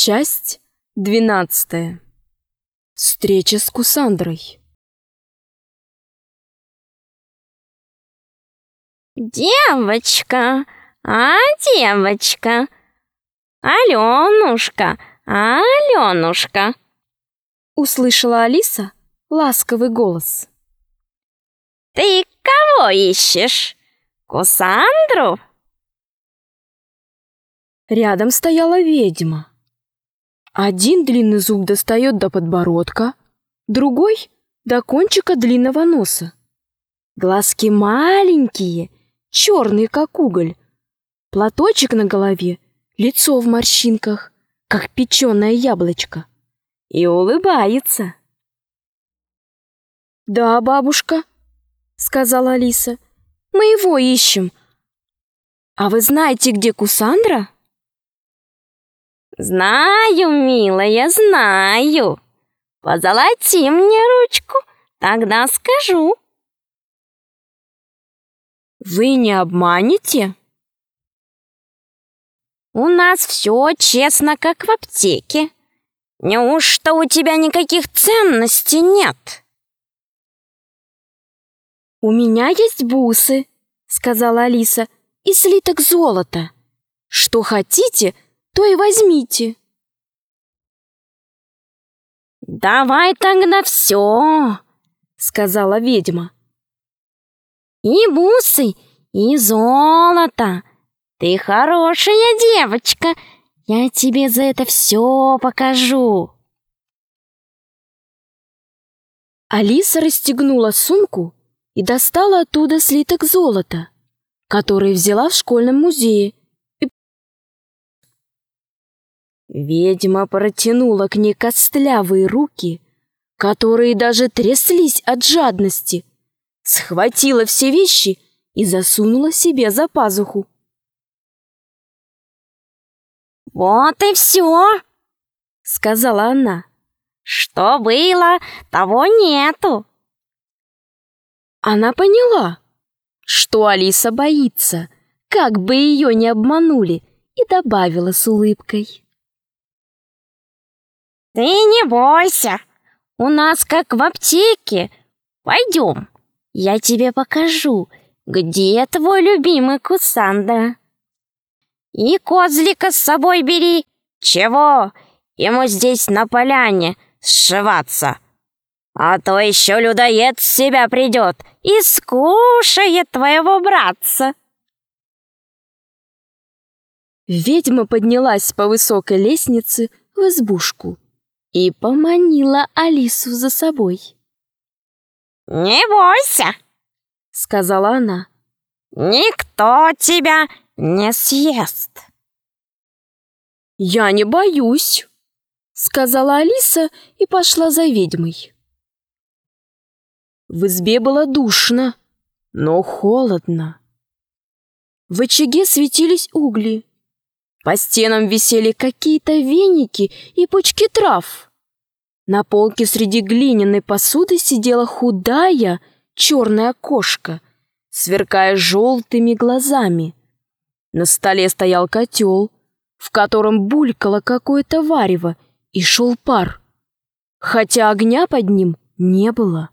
Часть 12. Встреча с Кусандрой. Девочка, девочка, Алёнушка, Алёнушка. Услышала Алиса ласковый голос. Ты кого ищешь? Кусандру? Рядом стояла ведьма. Один длинный зуб достает до подбородка, другой — до кончика длинного носа. Глазки маленькие, черные, как уголь. Платочек на голове, лицо в морщинках, как печеное яблочко. И улыбается. «Да, бабушка», — сказала Алиса, — «мы его ищем. А вы знаете, где Кусандра?» Знаю, милая, знаю. Позолоти мне ручку, тогда скажу. «Вы не обманете?» У нас все честно, как в аптеке. Неужто у тебя никаких ценностей нет? «У меня есть бусы», — сказала Алиса, — «и слиток золота. Что хотите, то и возьмите». Давай тогда все, сказала ведьма. и бусы, и золото. Ты хорошая девочка, я тебе за это все покажу. Алиса расстегнула сумку и достала оттуда слиток золота, который взяла в школьном музее. Ведьма протянула к ней костлявые руки, которые даже тряслись от жадности, схватила все вещи и засунула себе за пазуху. Вот и все, Сказала она. что было, того нету. Она поняла, что Алиса боится, как бы ее не обманули, и добавила с улыбкой. Ты не бойся, у нас как в аптеке. Пойдем, я тебе покажу, где твой любимый Кусандра. И козлика с собой бери. Чего? Ему здесь на поляне сшиваться. А то еще людоед с себя придет и скушает твоего братца. Ведьма поднялась по высокой лестнице в избушку и поманила Алису за собой. Не бойся, Сказала она. никто тебя не съест. «Я не боюсь», — сказала Алиса и пошла за ведьмой. В избе было душно, но холодно. В очаге светились угли. По стенам висели какие-то веники и пучки трав. На полке среди глиняной посуды сидела худая черная кошка, сверкая желтыми глазами. На столе стоял котел, в котором булькало какое-то варево и шел пар, хотя огня под ним не было.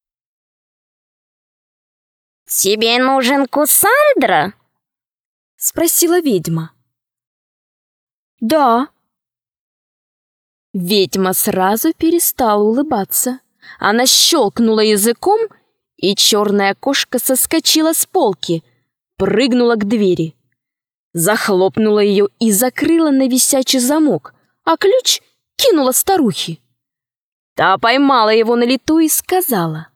Тебе нужен Кусандра? Спросила ведьма. «Да». Ведьма сразу перестала улыбаться. Она щелкнула языком, и черная кошка соскочила с полки, прыгнула к двери, захлопнула ее и закрыла на висячий замок, а ключ кинула старухе. Та поймала его на лету и сказала: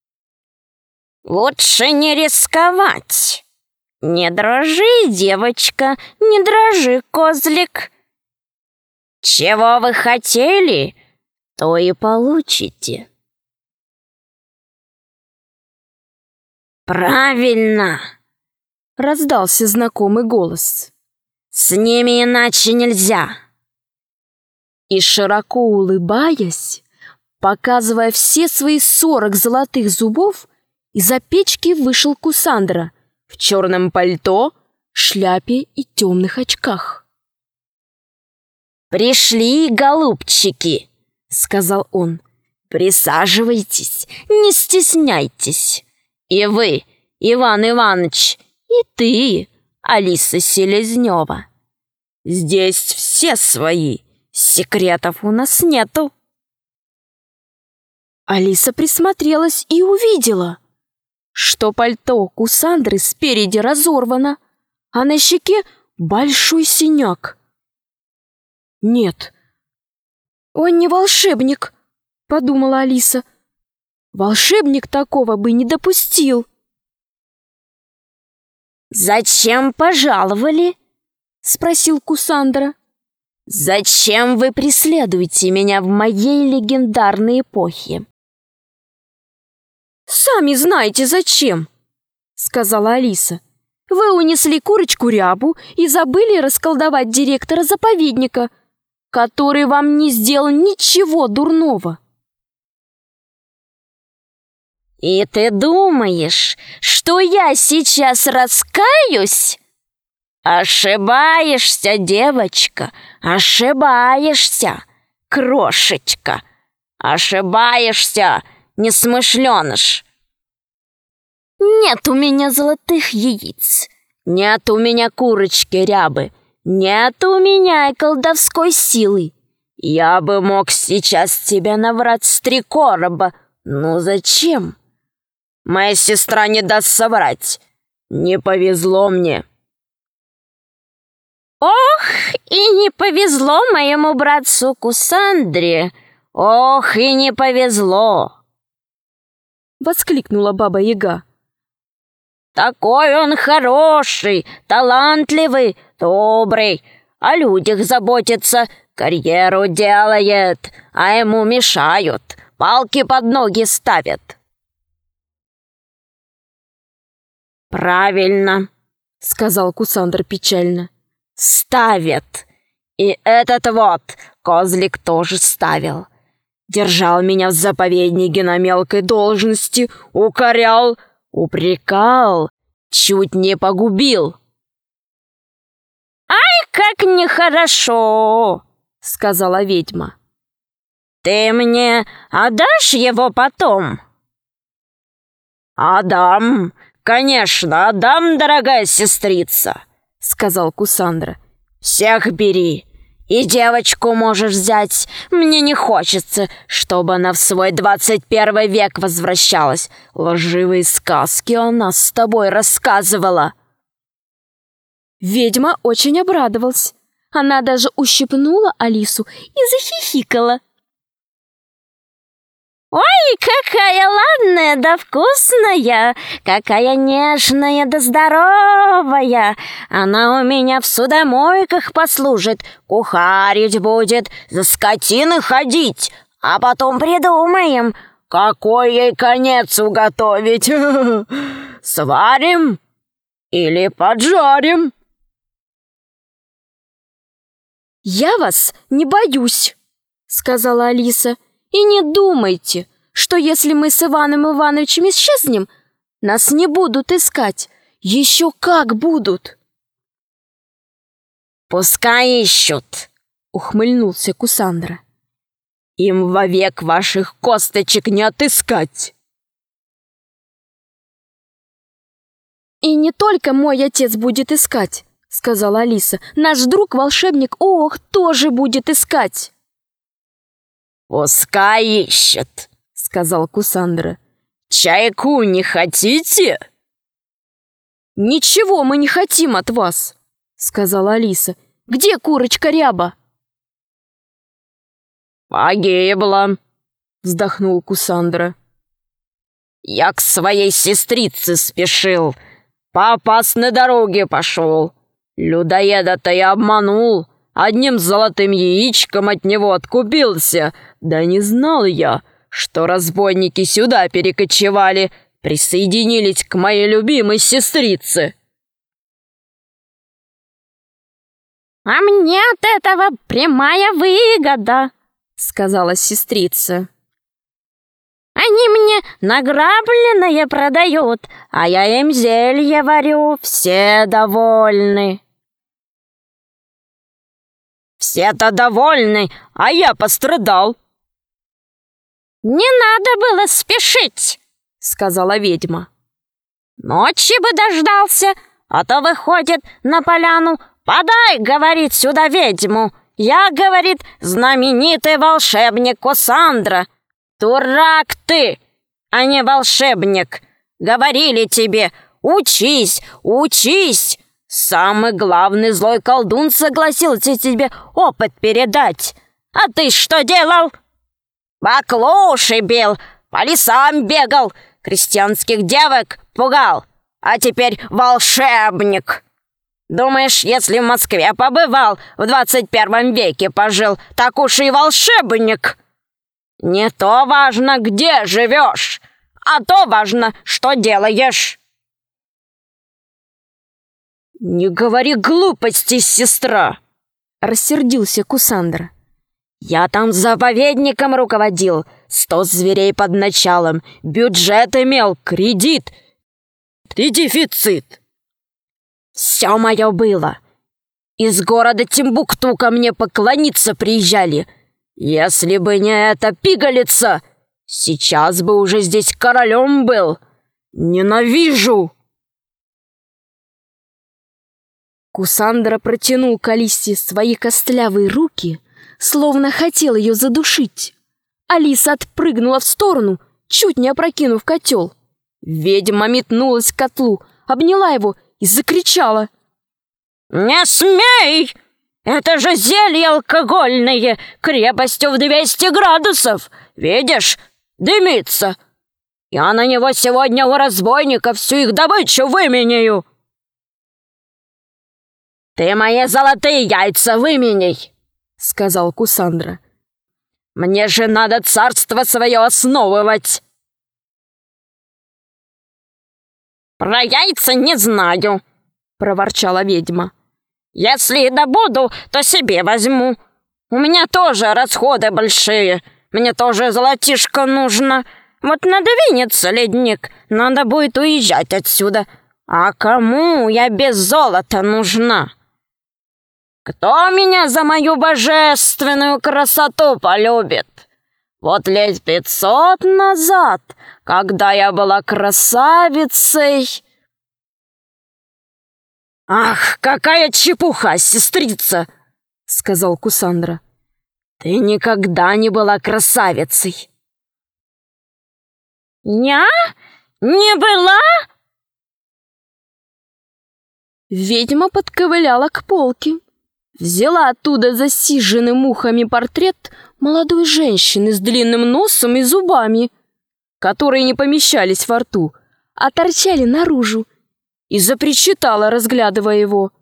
Лучше не рисковать. Не дрожи, девочка, не дрожи, козлик. Чего вы хотели, то и получите. Правильно, раздался знакомый голос. с ними иначе нельзя. И широко улыбаясь, показывая все свои 40 золотых зубов, из-за печки вышел Кусандра в черном пальто, шляпе и темных очках. «Пришли, голубчики!» — сказал он. «Присаживайтесь, не стесняйтесь. И вы, Иван Иванович, и ты, Алиса Селезнева. Здесь все свои, секретов у нас нету». Алиса присмотрелась и увидела, что пальто Кусандры спереди разорвано, а на щеке большой синяк. «Нет, он не волшебник», — подумала Алиса. «Волшебник такого бы не допустил». «Зачем пожаловали?» — спросил Кусандра. «Зачем вы преследуете меня в моей легендарной эпохе?» «Сами знаете, зачем», — сказала Алиса. «Вы унесли курочку Рябу и забыли расколдовать директора заповедника, который вам не сделал ничего дурного». «И ты думаешь, что я сейчас раскаюсь?» «Ошибаешься, девочка, ошибаешься, крошечка, ошибаешься, несмышленыш. Нет у меня золотых яиц, нет у меня курочки Рябы, нет у меня и колдовской силы. Я бы мог сейчас тебя наврать с 3 короба, но зачем? Моя сестра не даст соврать, не повезло мне». «Ох, и не повезло моему братцу Кусандре! Ох, и не повезло!» — воскликнула Баба-Яга. «Такой он хороший, талантливый, добрый, о людях заботится, карьеру делает, а ему мешают, палки под ноги ставят». «Правильно», — сказал Кусандра печально. «Ставят. И этот вот козлик тоже ставил. Держал меня в заповеднике на мелкой должности, укорял, упрекал, чуть не погубил». «Ай, как нехорошо!» — сказала ведьма. «Ты мне отдашь его потом?» «Отдам, конечно, отдам, дорогая сестрица», — сказал Кусандра. «Всех бери, и девочку можешь взять. Мне не хочется, чтобы она в свой 21 век возвращалась. Лживые сказки она с тобой рассказывала». Ведьма очень обрадовалась. Она даже ущипнула Алису и захихикала. «Ой, какая ладная да вкусная, какая нежная да здоровая! Она у меня в судомойках послужит, кухарить будет, за скотиной ходить, а потом придумаем, какой ей конец уготовить. Сварим или поджарим?» «Я вас не боюсь», — сказала Алиса. «И не думайте, что если мы с Иваном Ивановичем исчезнем, нас не будут искать. Еще как будут!» «Пускай ищут», — ухмыльнулся Кусандра. «Им вовек ваших косточек не отыскать». «И не только мой отец будет искать», — сказала Алиса. «Наш друг-волшебник, тоже будет искать». «Пускай ищет», — сказал Кусандра. «Чайку не хотите?» «Ничего мы не хотим от вас», — сказала Алиса. «Где курочка Ряба?» «Погибла», — вздохнул Кусандра. «Я к своей сестрице спешил, по опасной дороге пошел. Людоеда-то я обманул, одним золотым яичком от него откупился. Да не знал я, что разбойники сюда перекочевали, присоединились к моей любимой сестрице». «А мне от этого прямая выгода», — сказала сестрица. «Они мне награбленное продают, а я им зелье варю, все довольны». Все-то довольны, а я пострадал». «Не надо было спешить», — сказала ведьма. «Ночи бы дождался, а то выходит на поляну. Подай, говорит, сюда ведьму. Я, говорит, знаменитый волшебник Кусандра. Дурак ты, а не волшебник. Говорили тебе, учись, учись. Самый главный злой колдун согласился тебе опыт передать. А ты что делал? Баклуши бил, по лесам бегал, крестьянских девок пугал. А теперь волшебник. Думаешь, если в Москве побывал, в 21 веке пожил, так уж и волшебник? Не то важно, где живешь, а то важно, что делаешь». «Не говори глупостей, сестра!» — рассердился Кусандра. «Я там заповедником руководил, 100 зверей под началом, бюджет имел, кредит и дефицит. Все мое было. Из города Тимбукту ко мне поклониться приезжали. Если бы не эта пигалица, сейчас бы уже здесь королем был. Ненавижу!» Кусандра протянул к Алисе свои костлявые руки, словно хотел ее задушить. Алиса отпрыгнула в сторону, чуть не опрокинув котел. Ведьма метнулась к котлу, обняла его и закричала: «Не смей! Это же зелье алкогольное, крепостью в 200 градусов! Видишь, дымится! Я на него сегодня у разбойников всю их добычу выменяю!» «Ты мои золотые яйца выменяй!» — сказал Кусандра. «Мне же надо царство свое основывать!» «Про яйца не знаю!» — проворчала ведьма. «Если и добуду, то себе возьму. У меня тоже расходы большие, мне тоже золотишко нужно. Вот надвинется ледник, надо будет уезжать отсюда. А кому я без золота нужна? Кто меня за мою божественную красоту полюбит? Вот лет 500 назад, когда я была красавицей...» «Ах, какая чепуха, сестрица!» — сказал Кусандра. «Ты никогда не была красавицей!» «Я? Не была?» Ведьма подковыляла к полке, взяла оттуда засиженный мухами портрет молодой женщины с длинным носом и зубами, которые не помещались во рту, а торчали наружу, и запричитала, разглядывая его: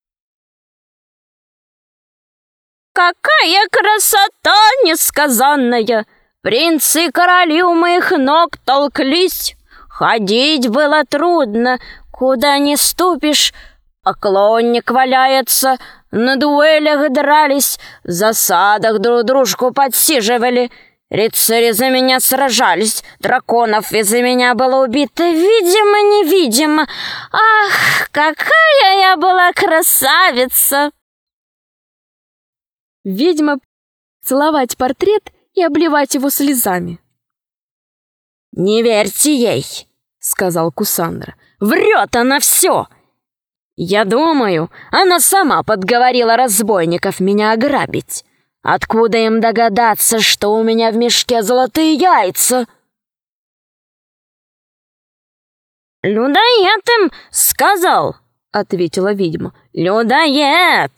«Какая красота несказанная! Принцы и короли у моих ног толклись. Ходить было трудно, куда ни ступишь. Поклонник валяется, на дуэлях дрались, в засадах друг дружку подсиживали. Рыцари за меня сражались, драконов из-за меня было убито, видимо-невидимо. Ах, какая я была красавица!» Ведьма целовать портрет и обливать его слезами. «Не верьте ей», — сказал Кусандра. «Врет она все. Я думаю, она сама подговорила разбойников меня ограбить. Откуда им догадаться, что у меня в мешке золотые яйца?» «Людоед им сказал», — ответила ведьма. «Людоед».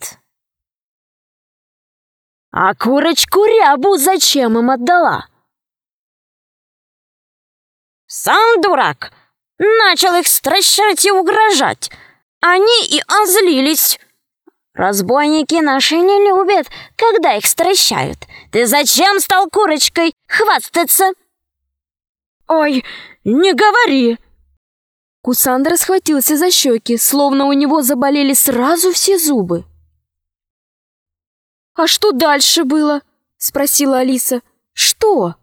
«А курочку Рябу зачем им отдала?» «Сам дурак. Начал их стращать и угрожать. Они и озлились. Разбойники наши не любят, когда их стращают. Ты зачем стал курочкой хвастаться?» «Ой, не говори!» Кусандра схватился за щеки, словно у него заболели сразу все зубы. «А что дальше было?» — спросила Алиса. «Что?»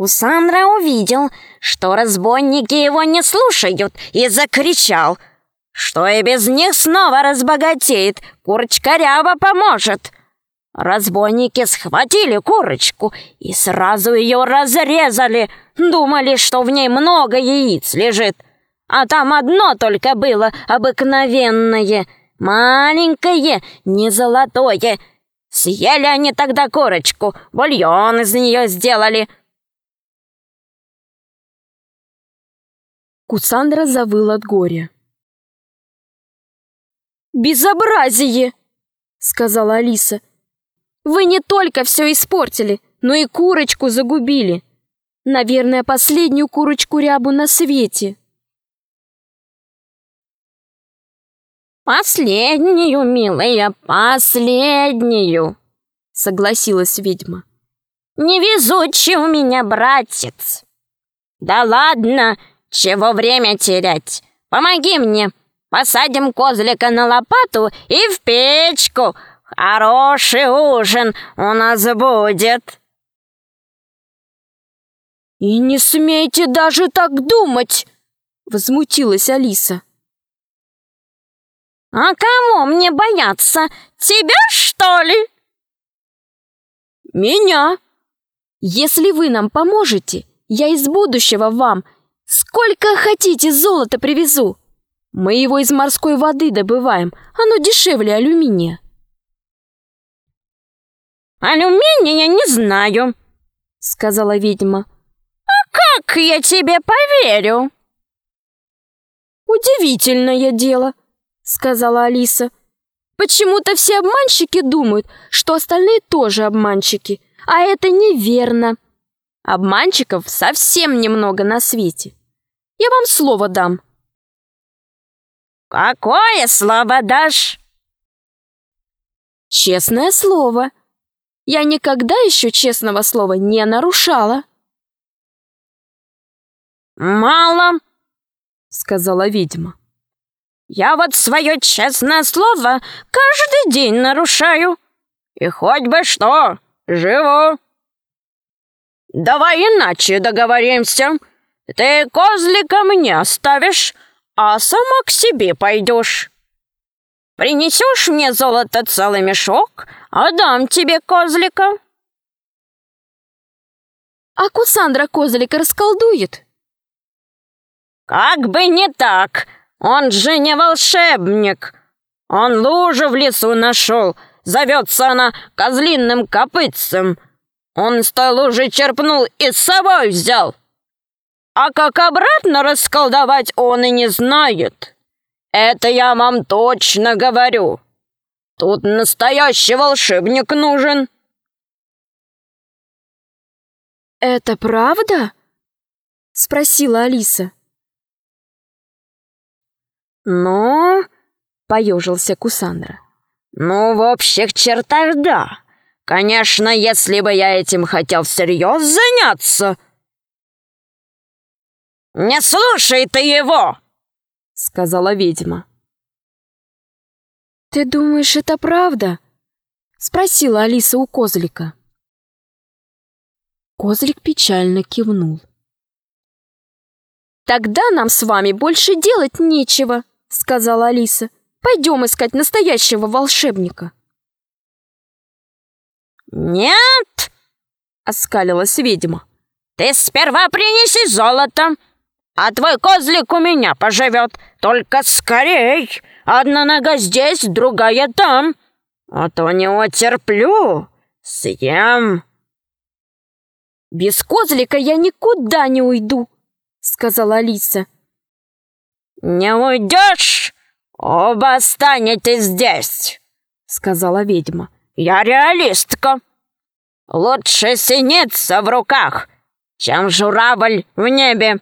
Кусандра увидел, что разбойники его не слушают, и закричал: что и без них снова разбогатеет. Курочка Ряба поможет. Разбойники схватили курочку и сразу ее разрезали. Думали, что в ней много яиц лежит. А там одно только было обыкновенное, маленькое, не золотое. Съели они тогда курочку, бульон из нее сделали. Кусандра завыл от горя. «Безобразие!» — сказала Алиса. «Вы не только все испортили, но и курочку загубили. Наверное, последнюю курочку Рябу на свете». «Последнюю, милая, последнюю!» — согласилась ведьма. «Невезучий у меня братец! Да ладно, чего время терять? Помоги мне, посадим козлика на лопату и в печку. Хороший ужин у нас будет!» «И не смейте даже так думать!» — возмутилась Алиса. «А кого мне бояться? Тебя, что ли?» «Меня! Если вы нам поможете, я из будущего вам сколько хотите золота привезу. Мы его из морской воды добываем, оно дешевле алюминия». «Алюминия не знаю», — сказала ведьма. «Как я тебе поверю?» «Удивительное дело», — сказала Алиса. «Почему-то все обманщики думают, что остальные тоже обманщики, а это неверно. Обманщиков совсем немного на свете. Я вам слово дам». «Какое слово дашь?» «Честное слово. Я никогда еще честного слова не нарушала». «Мало», — сказала ведьма. «Я вот свое честное слово каждый день нарушаю. И хоть бы что, живу. Давай иначе договоримся. Ты козлика мне оставишь, а сама к себе пойдешь. Принесешь мне золото целый мешок, отдам тебе козлика». «А Кусандра козлика расколдует?» «Как бы не так! Он же не волшебник! Он лужу в лесу нашел, зовется она козлиным копытцем. Он с той лужи черпнул и с собой взял. А как обратно расколдовать он и не знает. Это я вам точно говорю. Тут настоящий волшебник нужен». «Это правда?» — спросила Алиса. «Ну...» — поежился Кусандра. «Ну, в общих чертах, да. Конечно, если бы я этим хотел всерьез заняться...» «Не слушай ты его!» — сказала ведьма. «Ты думаешь, это правда?» — спросила Алиса у козлика. Козлик печально кивнул. «Тогда нам с вами больше делать нечего», — сказала Алиса. «Пойдем искать настоящего волшебника». «Нет!» — оскалилась ведьма. «Ты сперва принеси золото, а твой козлик у меня поживет. Только скорей! Одна нога здесь, другая там. А то не утерплю. Съем!» «Без козлика я никуда не уйду», — сказала Алиса. «Не уйдешь? Оба останетесь здесь», — сказала ведьма. «Я реалистка. Лучше синица в руках, чем журавль в небе».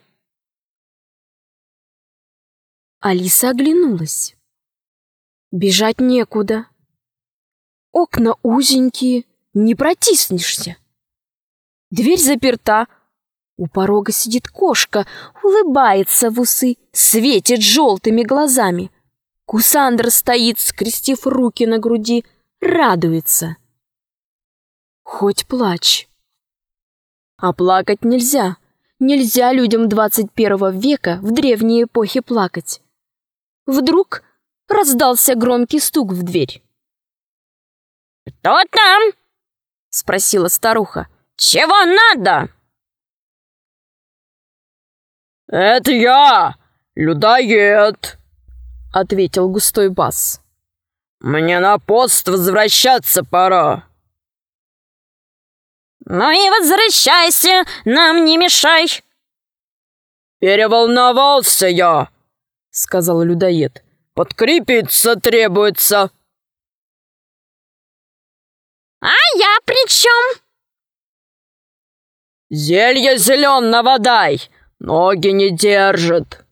Алиса оглянулась. Бежать некуда. Окна узенькие, не протиснешься. Дверь заперта. У порога сидит кошка, улыбается в усы, светит желтыми глазами. Кусандра стоит, скрестив руки на груди, радуется. Хоть плачь. А плакать нельзя. Нельзя людям 21 века в древней эпохе плакать. Вдруг раздался громкий стук в дверь. «Кто там?» — спросила старуха. «Чего надо?» «Это я, людоед», — ответил густой бас. «Мне на пост возвращаться пора». «Ну и возвращайся, нам не мешай!» «Переволновался я», — сказал людоед. «Подкрепиться требуется». «А я при чем?» «Зелье зеленого дай, ноги не держит».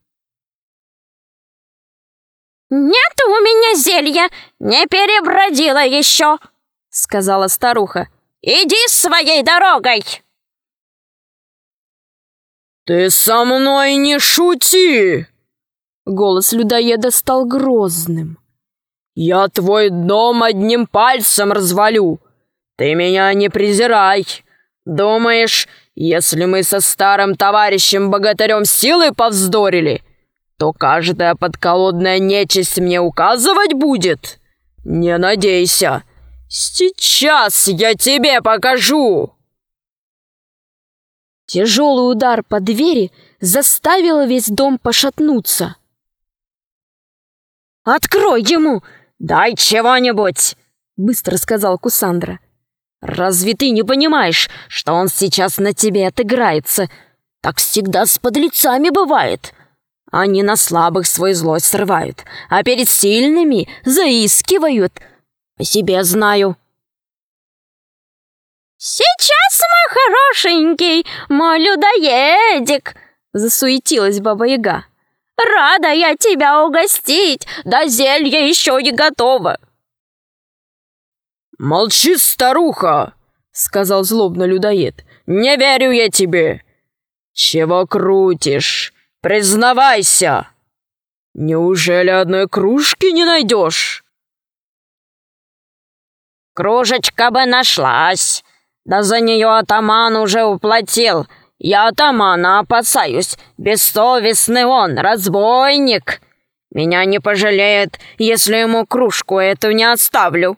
«Нет у меня зелья, не перебродила еще», — сказала старуха. «Иди своей дорогой!» «Ты со мной не шути!» Голос людоеда стал грозным. «Я твой дом одним пальцем развалю. Ты меня не презирай. Думаешь, если мы со старым товарищем-богатырем силой повздорили, то каждая подколодная нечисть мне указывать будет? Не надейся. Сейчас я тебе покажу!» Тяжелый удар по двери заставил весь дом пошатнуться. «Открой ему! Дай чего-нибудь!» — быстро сказал Кусандра. «Разве ты не понимаешь, что он сейчас на тебе отыграется? Так всегда с подлецами бывает. Они на слабых свою злость срывают, а перед сильными заискивают. По себе знаю». «Сейчас, мой хорошенький, мой людоедик!» — засуетилась Баба-Яга. «Рада я тебя угостить, да зелье еще не готово!» «Молчи, старуха!» — сказал злобно людоед. «Не верю я тебе! Чего крутишь? Признавайся! Неужели одной кружки не найдешь?» «Кружечка бы нашлась, да за нее атаман уже уплатил. Я атамана опасаюсь, бессовестный он, разбойник. Меня не пожалеет, если ему кружку эту не оставлю».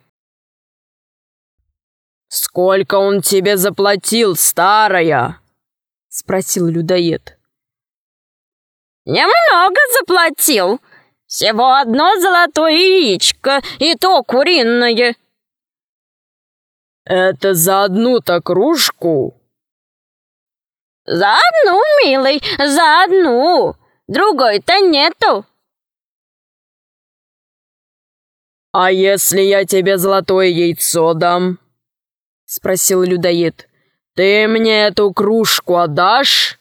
«Сколько он тебе заплатил, старая?» — спросил людоед. «Немного заплатил. Всего одно золотое яичко, и то куриное». «Это за одну-то кружку?» «За одну, милый, за одну. Другой-то нету». «А если я тебе золотое яйцо дам?» — спросил людоед. «Ты мне эту кружку отдашь?»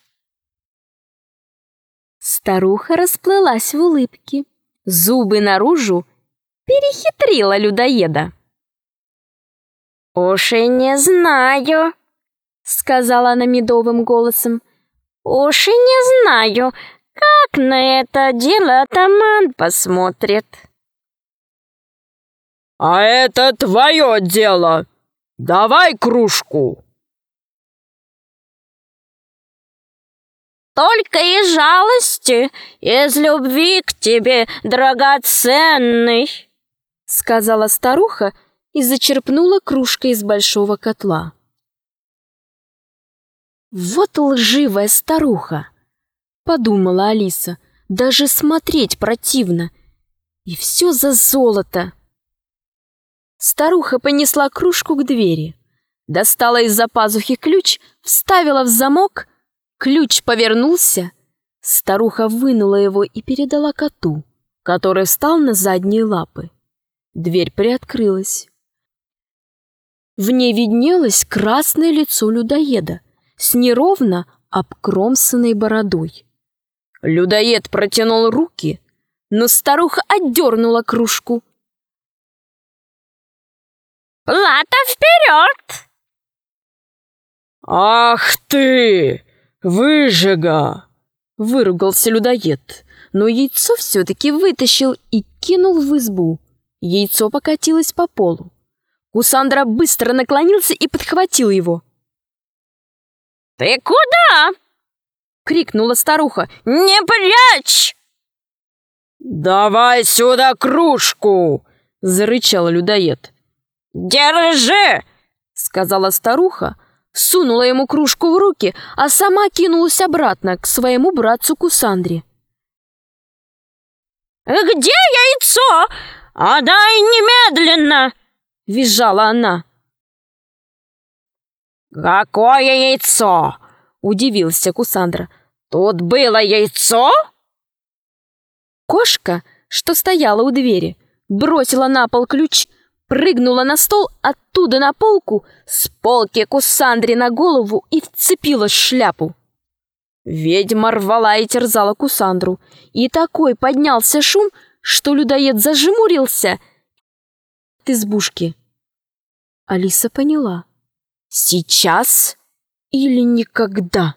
Старуха расплылась в улыбке. Зубы наружу, перехитрила людоеда. «Уж и не знаю», — сказала она медовым голосом. «Уж и не знаю, как на это дело атаман посмотрит». «А это твое дело! Давай кружку!» «Только из жалости, из любви к тебе, драгоценный», — сказала старуха и зачерпнула кружкой из большого котла. «Вот лживая старуха!» — подумала Алиса. «Даже смотреть противно. И все за золото!» Старуха понесла кружку к двери, достала из-за пазухи ключ, вставила в замок, ключ повернулся, старуха вынула его и передала коту, который встал на задние лапы. Дверь приоткрылась. В ней виднелось красное лицо людоеда с неровно обкромсанной бородой. Людоед протянул руки, но старуха отдернула кружку. «Плата вперед!» «Ах ты, выжига!» — выругался людоед, но яйцо все-таки вытащил и кинул в избу. Яйцо покатилось по полу. Кусандра быстро наклонился и подхватил его. «Ты куда?» — крикнула старуха. «Не прячь!» «Давай сюда кружку!» — зарычал людоед. «Держи!» — сказала старуха, сунула ему кружку в руки, а сама кинулась обратно к своему братцу Кусандре. «Где яйцо? Отдай немедленно!» — визжала она. «Какое яйцо?» — удивился Кусандра. «Тут было яйцо?» Кошка, что стояла у двери, бросила на пол ключ, прыгнула на стол, оттуда на полку, с полки Кусандре на голову и вцепилась в шляпу. Ведьма рвала и терзала Кусандру, и такой поднялся шум, что людоед зажмурился от избушки. Алиса поняла: сейчас или никогда.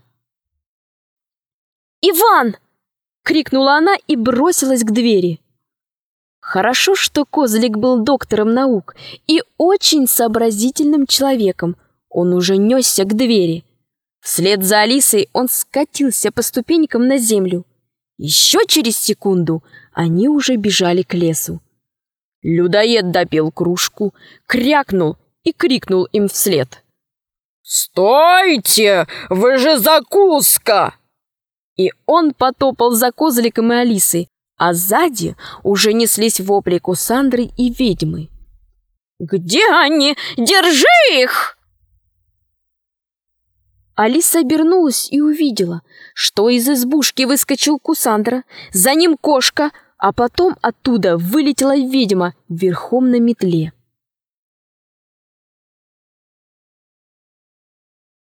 «Иван!» — крикнула она и бросилась к двери. Хорошо, что Козлик был доктором наук и очень сообразительным человеком. Он уже несся к двери. Вслед за Алисой он скатился по ступенькам на землю. Еще через секунду они уже бежали к лесу. Людоед допил кружку, крякнул и крикнул им вслед: «Стойте! Вы же закуска!» И он потопал за Козликом и Алисой, а сзади уже неслись вопли Кусандры и ведьмы. «Где они? Держи их!» Алиса обернулась и увидела, что из избушки выскочил Кусандра, за ним кошка, а потом оттуда вылетела ведьма верхом на метле.